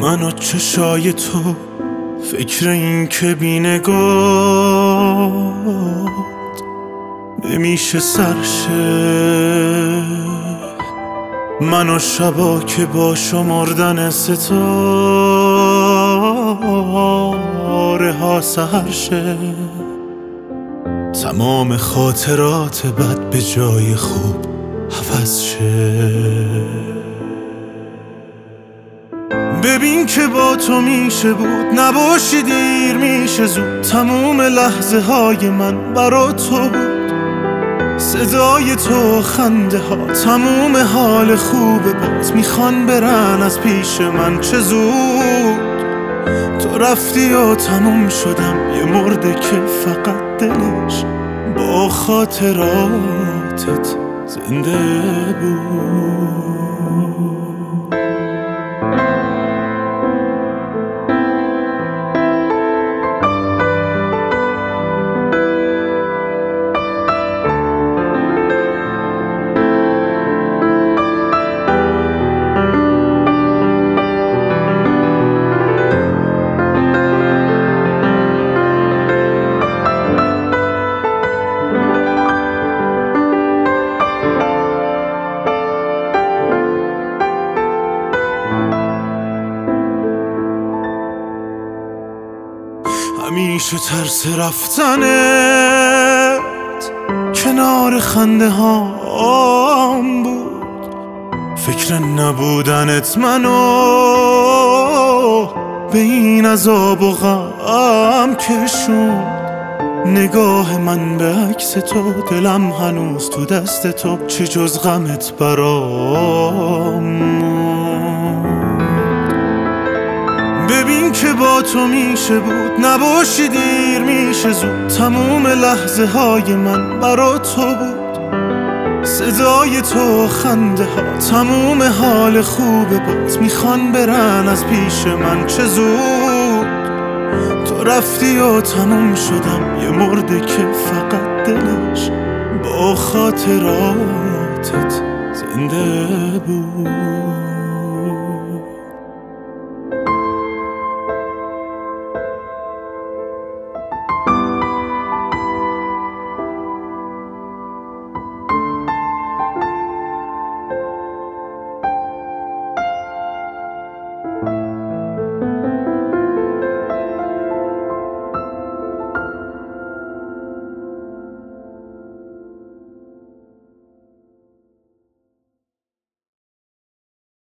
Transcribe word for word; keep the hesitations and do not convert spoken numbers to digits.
من و چشای تو فکر این که بی نگات نمیشه سرشه. من و شبا که با شمردن ستاره ها سحر شه. تمام خاطرات بد به جای خوب عوض شه. ببین که با تو میشه بود، نباشی دیر میشه زود. تموم لحظه های من برا تو بود، صدای تو خنده ها، تموم حال خوبه باز میخوان برن از پیش من. چه زود تو رفتی و تموم شدم، یه مرده که فقط دلش با خاطراتت زنده بود. همیشه ترس رفتنت کنار خنده هام بود، فکر نبودنت منو به این عذاب و غم کشوند. نگاه من به عکس تو، دلم هنوز تو دست تو، چه جز غمت برام. ببین که با تو میشه بود، نباشی دیر میشه زود. تموم لحظه های من برا تو بود، صدای تو خنده ها، تموم حال خوبه باز میخوان برن از پیش من. چه زود تو رفتی و تموم شدم، یه مرده که فقط دلش با خاطراتت زنده بود.